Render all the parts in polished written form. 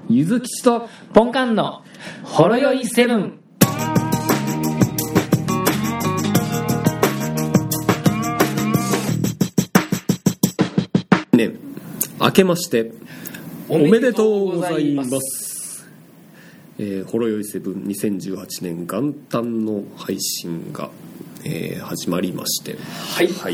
ゆずきちとポンカンのほろよいセブン。 ね、明けましておめでとうございます。ほろよいセブン2018年元旦の配信が、始まりまして、 はい、 はい、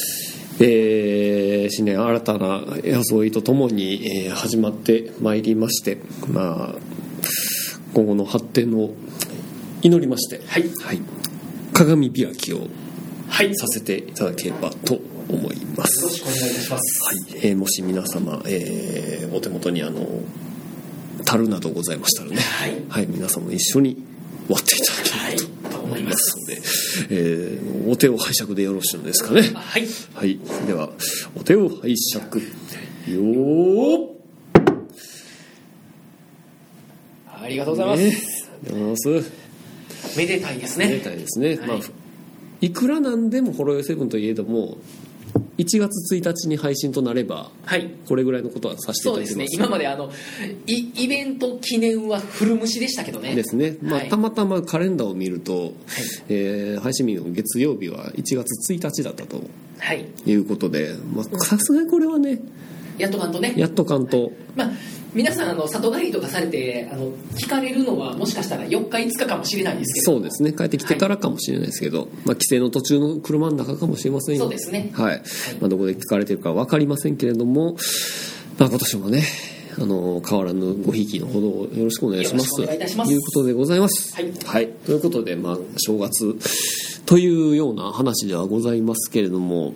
新年新たな装いとともに、始まってまいりまして、まあ、今後の発展を祈りまして、 はいはい、鏡開きをはい、 させていただければと思います。 よろしくお願いいたします。 はい、もし皆様、お手元に樽などございましたらね、 はい、 はい、皆様一緒に割っていただければと思いますので、お手を拝借でよろしいのですかね。 はい、 はい、ではお手を拝借よー。 ありがとうございます。 ありがとうございます。 めでたいですね。 めでたいですね。 はい、 まあ、いくらなんでもほろよいセブンといえども1月1日に配信となれば、 はい、 これぐらいのことはさせていただきます。 そうですね。今までイベント記念は古虫でしたけどね。 ですね。まあ、 はい、 たまたまカレンダーを見ると、 はい、 配信日の月曜日は1月1日だったとはいいうことで、まあ、さすがにこれはね、 やっとかんとね。 やっとかんと。 まあ皆さん里帰りとかされて聞かれるのはもしかしたら4日5日かもしれないですけど。 そうですね。帰ってきてからかもしれないですけど、はい、まあ、帰省の途中の車の中かもしれませんよ。 そうですね。 はい。 はい、 まあ、どこで聞かれてるか分かりませんけれども、まあ、今年もね、変わらぬごひいきのほどをよろしくお願いします。 よろしくお願いいたします。 ということでございます。 はい。 はい。ということで、まあ、正月というような話ではございますけれども、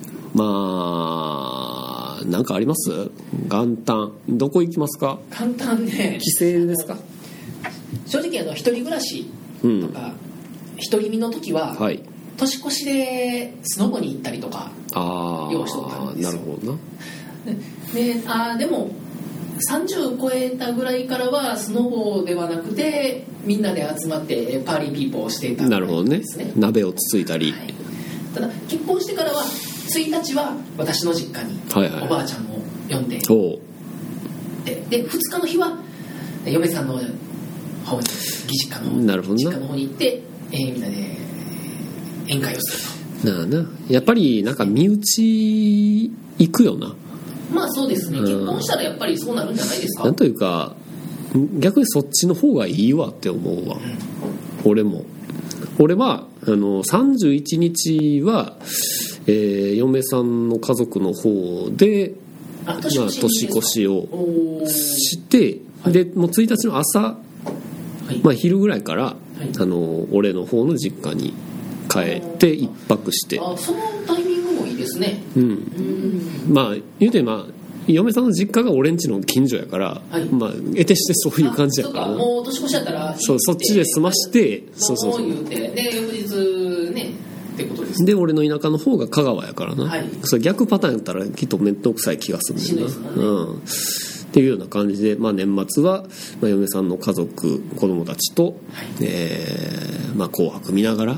まあ、なんかあります？元旦どこ行きますか？ 元旦ね、 帰省ですか？ 正直一人暮らしとか、独り身の時は、はい、年越しでスノボに行ったりとか用意しとったんですよ。 なるほどでな。 でも30超えたぐらいからはスノボではなくてみんなで集まってパーリーピーポーをしていたんですね。 なるほどね。鍋をつついたり、はい、 ただ結婚してからは1日は私の実家におばあちゃんを呼んで、はいはい、で2日の日は嫁さんの方に義実家の方に行って、みんなで宴会をすると。 なあな、やっぱりなんか身内行くよな。 まあそうですね、結婚したらやっぱりそうなるんじゃないですか。 なんというか逆にそっちの方がいいわって思うわ、俺は31日は嫁さんの家族の方で年越しをして、はい、でもう1日の朝、はい、まあ、昼ぐらいから、はい、俺の方の実家に帰って一泊して、 そのタイミングもいいですね。 まあ言うて、まあ嫁さんの実家が俺ん家の近所やから、はい、まあ得てしてそういう感じやから、 もう年越しやったらそっちで済まして、 そう言うてで翌日ねってことです。 で俺の田舎の方が香川やからな、はい、それ逆パターンやったらきっと面倒くさい気がするんだよな、っていうような感じで、まあ、年末は、まあ、嫁さんの家族子供たちと、はい、まあ、紅白見ながら、はい、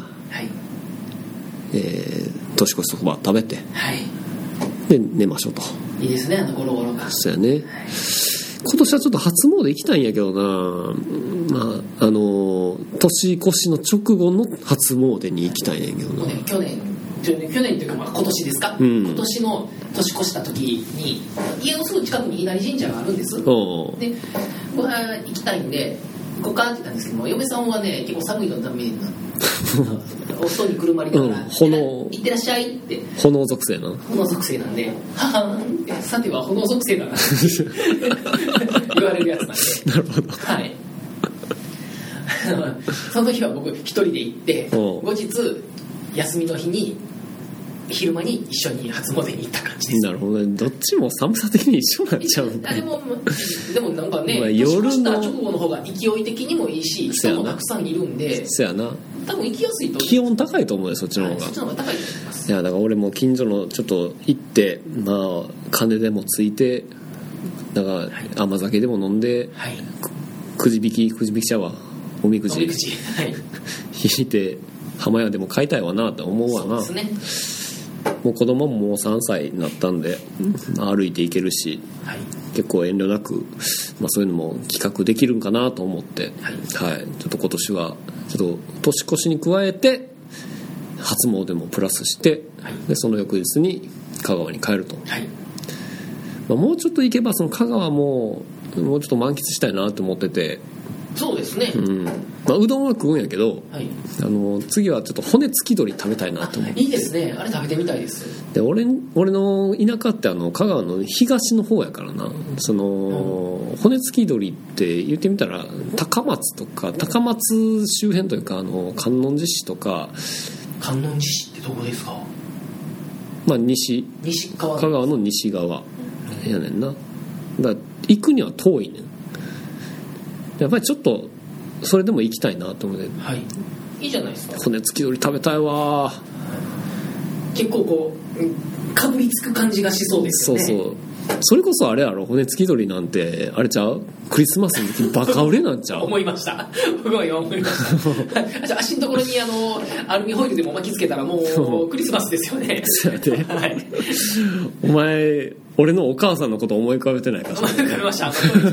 年越しそば食べて、はい、で寝ましょうと。 いいですね、ゴロゴロが。 そうやね、はい、今年はちょっと初詣行きたいんやけどな、まあ、年越しの直後の初詣に行きたいんやけどな。 去年っていうか、まあ、今年ですか、今年の年越した時に家のすぐ近くに稲荷神社があるんです。で僕は行きたいんで行こうかって言ったんですけども、嫁さんはね結構寒いのためにお布団にくるまりながら、行ってらっしゃいって。 炎属性なんでははんってさては炎属性だな言われるやつなんで。 なるほど、 はい。その時は僕一人で行って後日休みの日に昼間に一緒に初詣に行った感じです。 なるほどね。どっちも寒さ的に一緒になっちゃうんだ。 でもなんかね、夜のした直後の方が勢い的にもいいし人もたくさんいるんで、 そやな、 多分行きやすいと。 気温高いと思うよ、そっちの方が。 そっちの方が高いと思います。 いやだから俺も近所のちょっと行って、まあ金でもついて、だから甘酒でも飲んで、はい、くじ引きちゃうわ、おみくじ、はい、引いて浜屋でも買いたいわなって思うわな。 そうですね。 もう子供ももう3歳になったんで、歩いていけるし、はい、結構遠慮なく、そういうのも企画できるんかなと思って、はいはい、ちょっと今年はちょっと年越しに加えて初詣もプラスして、はい、でその翌日に香川に帰ると、はい、もうちょっと行けばその香川もうちょっと満喫したいなと思ってて。 そうですね、 うどんは食うんやけど、はい、次はちょっと骨付き鳥食べたいなと思って。 いいですね、あれ食べてみたいです。 で俺の田舎って香川の東の方やからな、その、骨付き鳥って言ってみたら高松とか高松周辺というか観音寺市とか。 観音寺市ってどこですか？ 西香川の西側やねんな。だから行くには遠いねん。やっぱりちょっとそれでも行きたいなと思って、 はい、いいじゃないですか。 骨付き鳥食べたいわ。 結構こうかぶりつく感じがしそうですよね。 そうそれこそあれやろ、骨付き鳥なんてあれちゃう、クリスマスの時バカ売れなんちゃう思いました。僕も今思いました足のところにアルミホイルでも巻きつけたらもうクリスマスですよね。 そうやって、はい、お前俺のお母さんのこと思い浮かべてないか？ 思い浮かべました。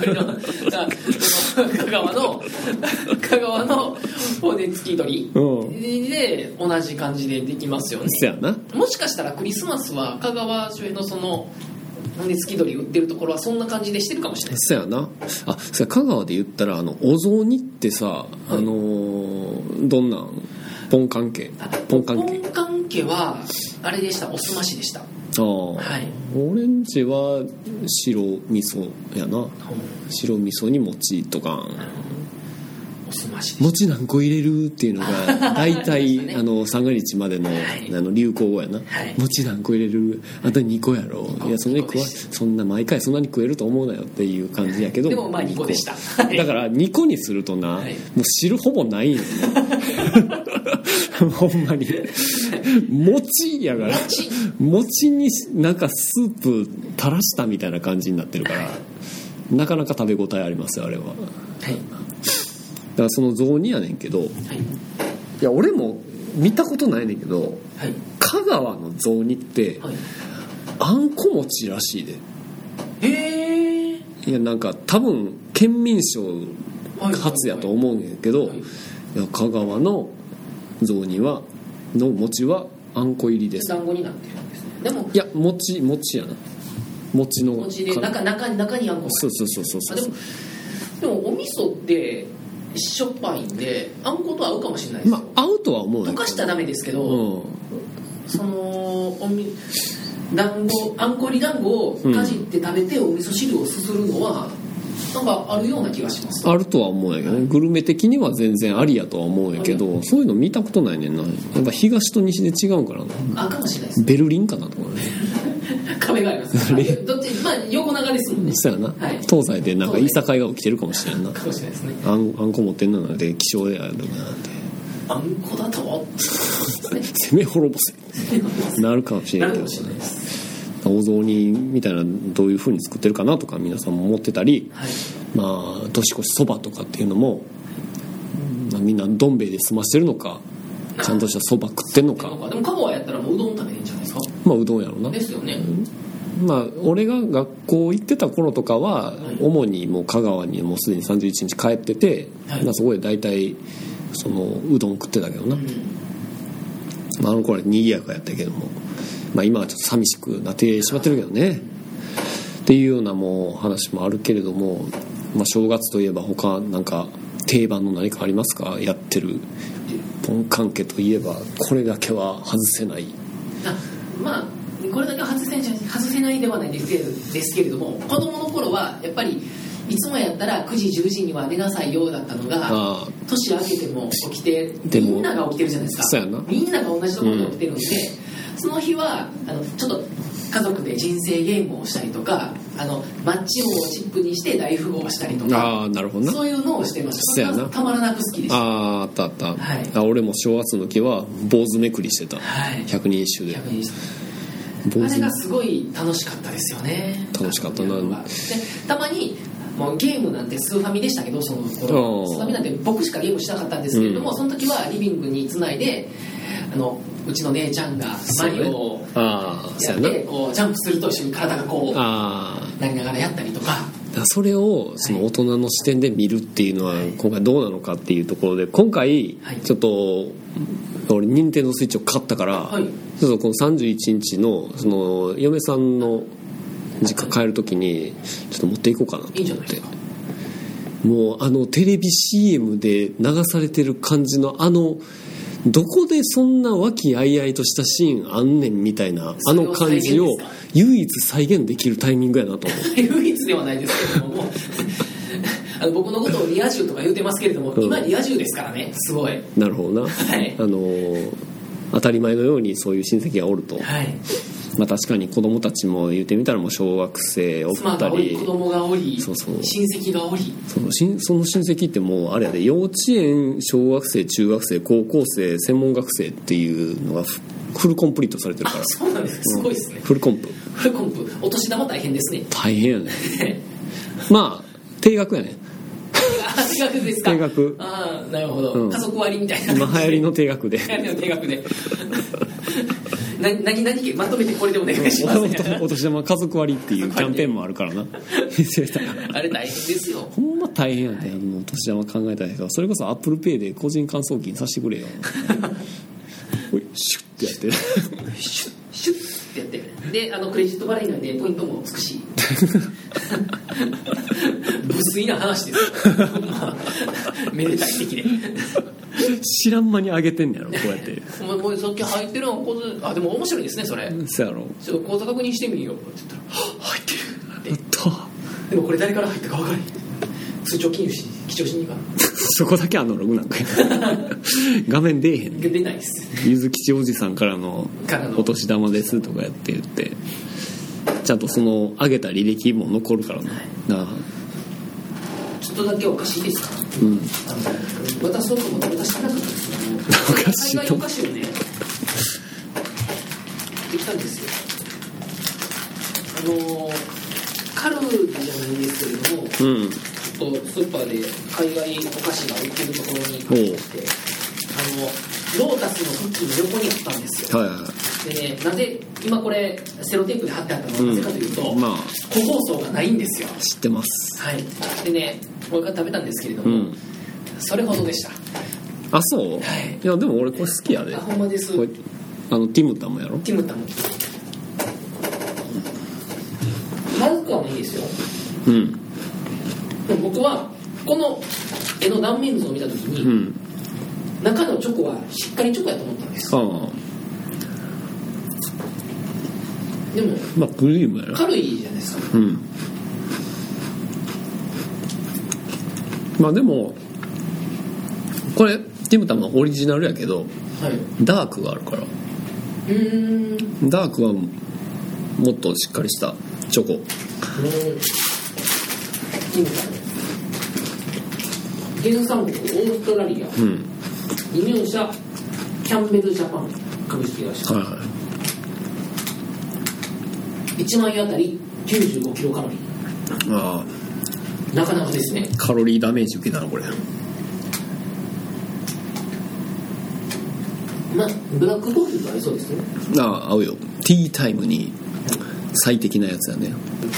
香川の骨付き鳥で同じ感じでできますよね。 そうやな。 もしかしたらクリスマスは香川周辺のその骨付き鳥売ってるところはそんな感じでしてるかもしれない。 そうやな。そうや、香川で言ったらお雑煮ってさ、はい、どんなんポン関係はあれでした、おすましでした。 はい、オレンジは白味噌やな、白味噌に餅とか、 おすまし餅何個入れるっていうのが大体ね、三が日までの、はい、流行語やな、はい、餅何個入れる、あと2個やろ、いやそんな毎回そんなに食えると思うなよっていう感じやけど、 でも2個でした。 だから2個にするとな、はい、もう汁ほぼないんよね。ほんまに餅やから、餅になんかスープ垂らしたみたいな感じになってるから、なかなか食べ応えありますよあれは。はい、だからその雑煮やねんけど、はい、いや俺も見たことないねんけど、はい、香川の雑煮って、はい、あんこ餅らしいで。 へえ。 いやなんか多分県民賞初やと思うんやけど、いや香川の雑煮の餅はあんこ入りです。 団子になってるんですね。でもいや餅やな。餅で中にあんこ。 そう。 でもお味噌ってしょっぱいんであんこと合うかもしれないですよ。 合うとは思う。 溶かしたらダメですけど、そのあんこ入り団子をかじって食べてお味噌汁をすするのはなんかあるような気がします。 あるとは思うんやけどね、グルメ的には全然ありやとは思うんやけど、そういうの見たことないねんな。なんか東と西で違うんかな。 かもしれないです。 ベルリンかなとかね。 壁がありますね。どっち横長ですもんね。 そうやな、はい、東西でなんかいさかいが起きてるかもしれんな。 かもしれないですね。 あんこ持ってんのなんて希少であるなって。 あんこだと攻め滅ぼせなるかもしれないけどね。お雑煮みたいなどういう風に作ってるかなとか皆さんも思ってたり、はい、年越しそばとかっていうのも、みんなどん兵衛で済ましてるのか、ちゃんとしたそば食ってんのか。 でも香川やったらもううどん食べれるんじゃないですか。 うどんやろな。 ですよね。 俺が学校行ってた頃とかは、はい、主にもう香川にもうすでに31日帰ってて、はい、そこで大体そのうどん食ってたけどな、あの頃は賑やかやったけども、今はちょっと寂しくなってしまってるけどねっていうようなもう話もあるけれども、正月といえば他なんか定番の何かありますか？やってるポンカン家といえばこれだけは外せない。 これだけは外せないではないですけれども、子供の頃はやっぱりいつもやったら9時10時には寝なさいようだったのが、年明けても起きて、みんなが起きてるじゃないですか。 そうやな。 みんなが同じところで起きてるんで、その日はちょっと家族で人生ゲームをしたりとか、マッチ棒をチップにして大富豪をしたりとか、 なるほどな。 そういうのをしてました。それはたまらなく好きでした。 あった、はい、俺も正月の時は坊主めくりしてた、はい、百人一首で。 あれがすごい楽しかったですよね。 楽しかったな。でたまにもうゲームなんてスーファミでしたけど、その頃スーファミなんて僕しかゲームしなかったんですけれども、その時はリビングにつないでうちの姉ちゃんがマリオをやってこうジャンプすると一緒に体がこうなりながらやったりとか、 それをその大人の視点で見るっていうのは今回どうなのかっていうところで、今回ちょっと俺任天堂スイッチを買ったから、ちょっとこの31日のその嫁さんの実家帰る時にちょっと持っていこうかなと思って。いいんじゃないですか。もうテレビ CM で流されてる感じのどこでそんな和気あいあいとしたシーンあんねんみたいな感じを唯一再現できるタイミングやなと思う。 唯一ではないですけれども僕のことをリア充とか言うてますけれども、今リア充ですからね。すごい。なるほどな、はい、 当たり前のようにそういう親戚がおると、はい、まあ、確かに子供たちも言ってみたらもう小学生おったり、 子供がおり、そうそう、親戚がおり、 その親戚ってもうあれやで、幼稚園、小学生、中学生、高校生、専門学生っていうのがフルコンプリートされてるから。 そうなんです。すごいですね。 フルコンプ。 お年玉大変ですね。 大変やねまあ定額やね。 定額ですか。 定額。 ああ、なるほど、家族割みたいな。 今流行りの定額で。 流行りの定額で何まとめてこれでお願いします。 お年玉家族割っていうキャンペーンもあるからなあれ大変ですよ。 ほんま大変やね。お年玉考えた人はそれこそアップルペイで個人間送金させてくれよシュッてやってシュッてやってで、クレジット払いなんでポイントもつくし無粋な話ですよめでたい的で知らん間に上げてんねやろ、こうやってお前もうさっき入ってるのでも面白いですねそれ。 そうやろ。 ちょっと口座確認してみるよって言ったら入ってるやったでもこれ誰から入ったか分からへん。通帳記帳しに行かなそこだけアナログなんか画面出えへん。 出ないです。 ゆずきちおじさんからのお年玉ですとかやって言ってちゃんとその上げた履歴も残るからな、はい、 ちょっとだけおかしいですか。渡そうと思って渡してなかったんですけど、海外お菓子をねできたんですよ。カルディじゃないんですけれども、ちょっとスーパーで海外お菓子が売ってるところに行ってロータスのクッキーの横にあったんですよ、はいはい、でね、なぜ今これセロテープで貼ってあったのはなぜかというと、個包装がないんですよ。 知ってます、 はい、でねこれから食べたんですけれども、それほどでした。 あ、そう、はい、いやでも俺これ好きやで。 あ、ほんまです。 これティムタムやろ。 ティムタムまずくはないですよ。でも僕はこの絵の断面図を見たときに、中のチョコはしっかりチョコやと思ったんです。でもまあクリームやろ。 軽いじゃないですか。 まあでもこれティムタムのオリジナルやけど、はい、ダークがあるから。ダークはもっとしっかりしたチョコ。 原産国オーストラリア、輸入者キャンベルジャパン株式会社、1万円あたり95キロカロリー。なかなかですね。 カロリーダメージ受けたなこれ。 まあブラックコーヒーと合いそうですね。 合うよ。ティータイムに最適なやつやね。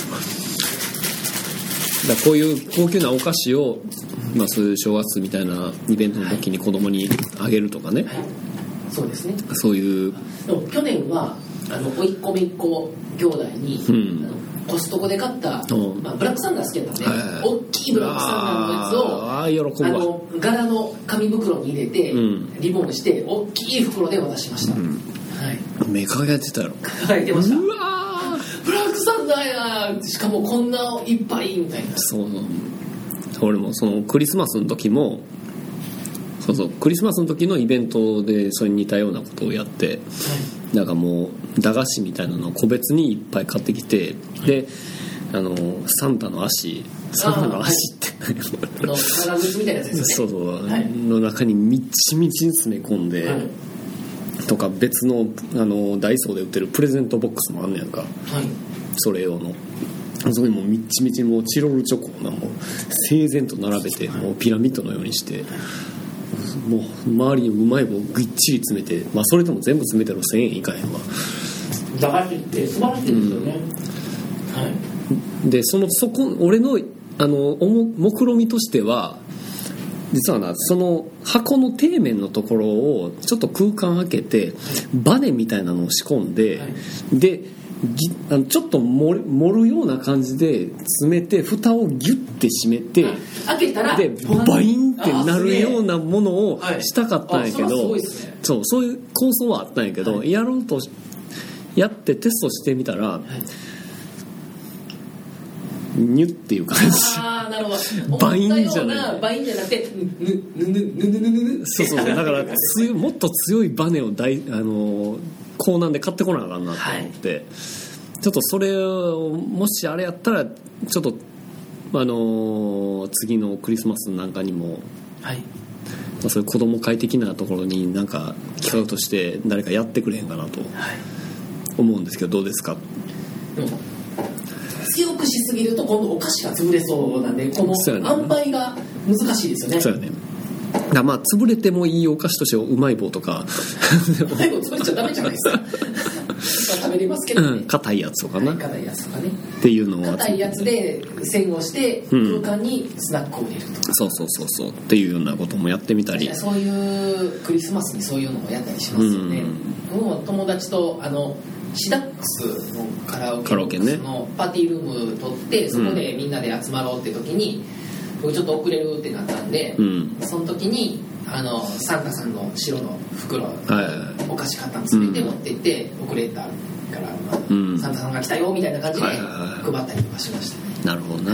だこういう高級なお菓子を、まあ、そういう正月みたいなイベントの時に子供にあげるとかね、 そうですね。 そういう去年は甥っ子姪っ子兄弟に、コストコで買った、まあ、ブラックサンダー好きだったんで、大きいブラックサンダーのやつを柄の紙袋に入れて、リボンして大きい袋で渡しました。はい、 目輝いてたやろ。 輝いてました。うわブラックサンダーや、しかもこんないっぱいみたいな。 そう、俺もそのクリスマスの時もそうクリスマスの時のイベントでそれに似たようなことをやって、なんかもう駄菓子みたいなのを個別にいっぱい買ってきて、でサンタの足って長靴みたいなやつですね。 そうそう、の中にみっちみちに詰め込んで、とか別のダイソーで売ってるプレゼントボックスもあんねやんか、それ用の。そこにもうみっちみちにもうチロルチョコをもう整然と並べて、もうピラミッドのようにして、 もう周りにうまい棒ぐっちり詰めて、まあ、それでも全部詰めても1000円いかへんわ。 駄菓子って素晴らしいですよね、はい、 でそこ俺の目論見としては実はな、その箱の底面のところをちょっと空間開けてバネみたいなのを仕込んで、はい、でちょっと盛るような感じで詰めて蓋をギュッて閉めて、 開けたらでバインってなるようなものをしたかったんやけど、 はい、 そういう構想はあったんやけど、はい、やってテストしてみたら、はい、ニュっていう感じ。 ああ、なるほど。 バインじゃない。 バインじゃなくてそうだからもっと強いバネを港南で買ってこなあかんなと思って、はい、ちょっとそれをもしあれやったらちょっと次のクリスマスなんかにも、はい、そういう子供会的なところになんか企画として誰かやってくれへんかなと思うんですけど、どうですか？ 強くしすぎると今度お菓子が潰れそうなんで、この塩梅が難しいですよね。 そうやね。だまあ潰れてもいいお菓子としてうまい棒とかうまい棒潰れちゃダメじゃないですか食べれますけどね、 硬いやつとかな、 硬いやつとかねっていうのを硬いやつで線をして空間にスナックを入れるとか、 そうっていうようなこともやってみたり、 そういうクリスマスにそういうのをやったりしますよね。もう友達とシダックスのカラオケのパーティールーム取ってそこでみんなで集まろうって時に、僕ちょっと遅れるってなったんで、その時にサンタさんの白の袋、お菓子買ったの全て持って行って遅れたから、サンタさんが来たよみたいな感じで配ったりとかしましたね。 なるほどな。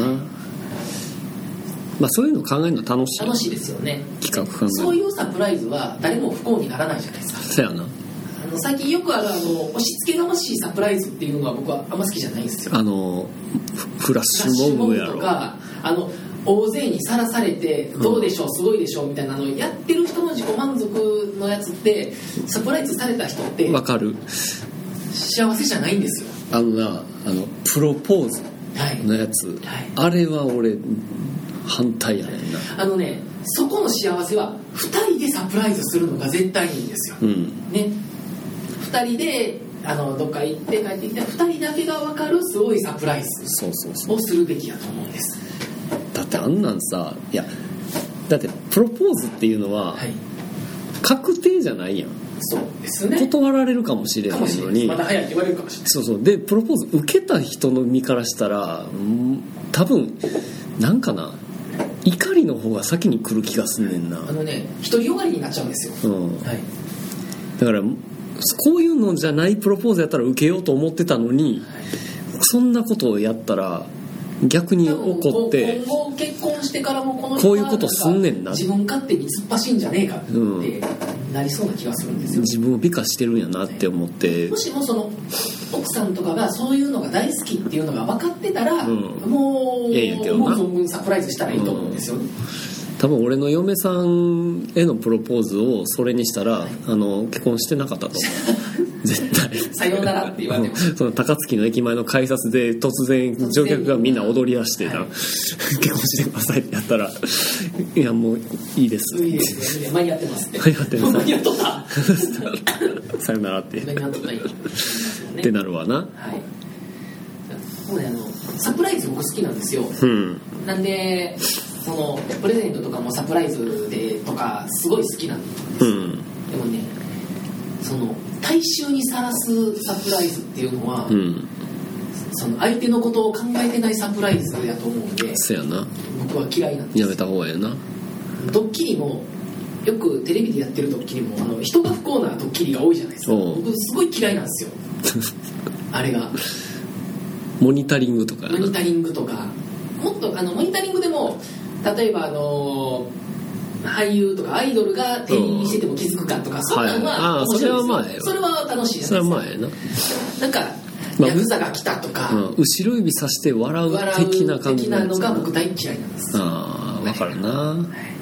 まあ、そういうの考えるの楽しいですよね。 企画考える、 そういうサプライズは誰も不幸にならないじゃないですか。 そうやな。 最近よくある押し付けがましいサプライズっていうのは僕はあんま好きじゃないんですよ。 フラッシュモブやろとか大勢にさらされてどうでしょう、すごいでしょうみたいなのをやってる人の自己満足のやつって、サプライズされた人ってわかる、 幸せじゃないんですよ。 プロポーズのやつ、あれは俺反対やねんな。 そこの幸せは2人でサプライズするのが絶対いいんですよ、ね。2人でどっか行って帰ってきて2人だけが分かるすごいサプライズをするべきやと思うんです。 だってあんなんさ、いやだってプロポーズっていうのは確定じゃないやん。 そうですね。 断られるかもしれないのに、 まだ早いって言われるかもしれない。 そうでプロポーズ受けた人の身からしたら多分なんかな、怒りの方が先に来る気がすんねんな。 独りよがりになっちゃうんですよ、 だからこういうのじゃないプロポーズやったら受けようと思ってたのに、そんなことをやったら逆に怒って今後結婚してからもこういうことすんねんな、 自分勝手に突っ走んじゃねえかってなりそうな気がするんですよ、 自分を美化してるんやなって思って、 もしもその奥さんとかがそういうのが大好きっていうのが分かってたら、もう存分サプライズしたらいいと思うんですよね。 多分俺の嫁さんへのプロポーズをそれにしたら、結婚してなかったと絶対さようならって言われてその高槻の駅前の改札で突然乗客がみんな踊り出してな、結婚してくださいってやったら、いやもういいですいいですね、間に合ってますって間に合っとったさよならって間に合っとったってなるわな。 もうね、サプライズ僕好きなんですよ、なんでそのプレゼントとかもサプライズでとかすごい好きなんです、でもね、その大衆にさらすサプライズっていうのは、その相手のことを考えてないサプライズやと思うんで、 そうやな、 僕は嫌いなんです。 やめた方がいいな。 ドッキリもよくテレビでやってるドッキリも人が不幸なドッキリが多いじゃないですか。僕すごい嫌いなんですよあれがモニタリングとかもっとモニタリングでも例えば俳優とかアイドルが店員にしてても気づくかとか、そんなのは面白いですよ。それは楽しいじゃないですか。なんかヤクザが来たとか、 後ろ指さして笑う的な感じなのが僕大嫌いなんです。 分かるな。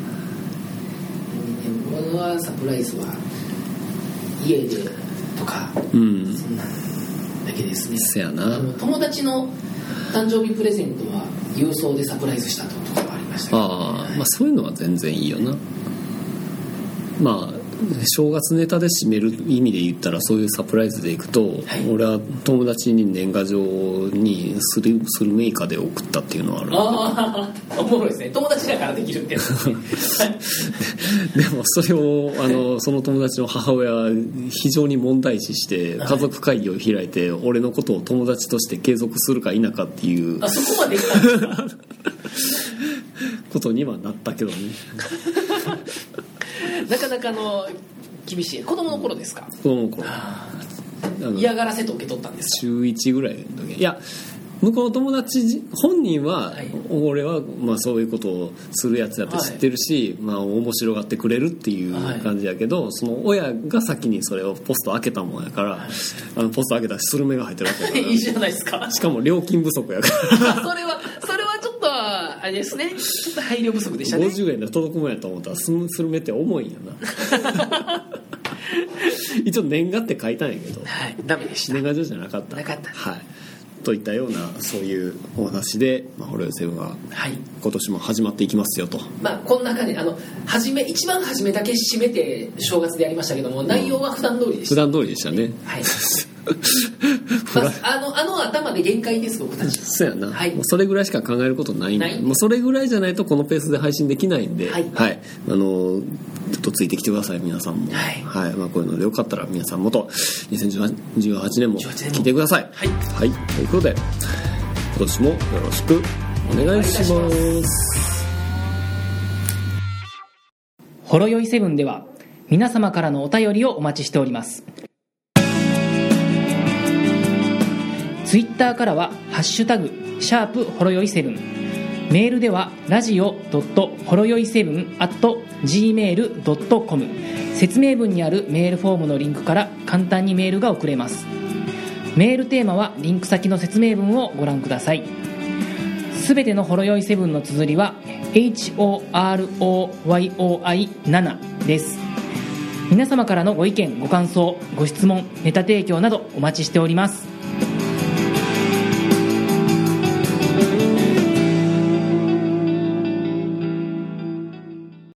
僕はサプライズは家でとか、そんなだけですね。 せやな。 友達の誕生日プレゼントは郵送でサプライズしたとかはありましたけど、 まあそういうのは全然いいよな。 まあ正月ネタで締める意味で言ったらそういうサプライズでいくと、はい、俺は友達に年賀状にスルメイカで送ったっていうのはある。 ああ、おもろいですね。友達だからできるってやつでもそれをその友達の母親は非常に問題視して家族会議を開いて、俺のことを友達として継続するか否かっていう、 そこまでいったんですかことにはなったけどねなかなか厳しい。子供の頃ですか？ 子供の頃。 嫌がらせと受け取ったんですか？ 中1ぐらいの時。いや、向こうの友達本人は、はい、俺はまあそういうことをするやつだって知ってるし、はい、まあ面白がってくれるっていう感じやけど、はい、その親が先にそれをポスト開けたもんやから、はい、ポスト開けたらスルメが入ってるわけだからいいじゃないですか。 しかも料金不足やからそれはちょっとあれですね、ちょっと配慮不足でしたね。 50円で届くもんやと思ったらスルメって重いんやな一応年賀って書いたんやけど、 はい、ダメでした。 年賀状じゃなかった、はい、といったようなそういうお話で、ほろよい7は今年も始まっていきますよと、 この中で一番初めだけ締めて正月でやりましたけども、内容は普段通りでした。 普段通りでしたね、 はい頭で限界です僕たち。 そうやな、はい、もうそれぐらいしか考えることないんで、もうそれぐらいじゃないとこのペースで配信できないんで、はい、はい、ちょっとついてきてください皆さんも、はいはい、こういうのでよかったら皆さんもと2018年も聞いてください。はい、はい、ということで今年もよろしくお願いします。 ほろよい7では皆様からのお便りをお待ちしております。ツイッターからはハッシュタグ#ほろよい7、メールではラジオほろよい7 @gmail.com、 説明文にあるメールフォームのリンクから簡単にメールが送れます。メールテーマはリンク先の説明文をご覧ください。すべてのほろよい7の綴りは HOROYOI7 です。皆様からのご意見ご感想ご質問ネタ提供などお待ちしております。